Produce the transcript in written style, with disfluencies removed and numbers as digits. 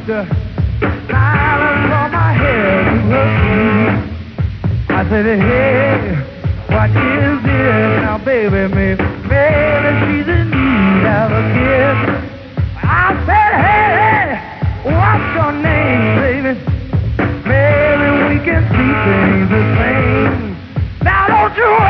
silence on my head to her feet. I said, hey, what is this now, baby? Me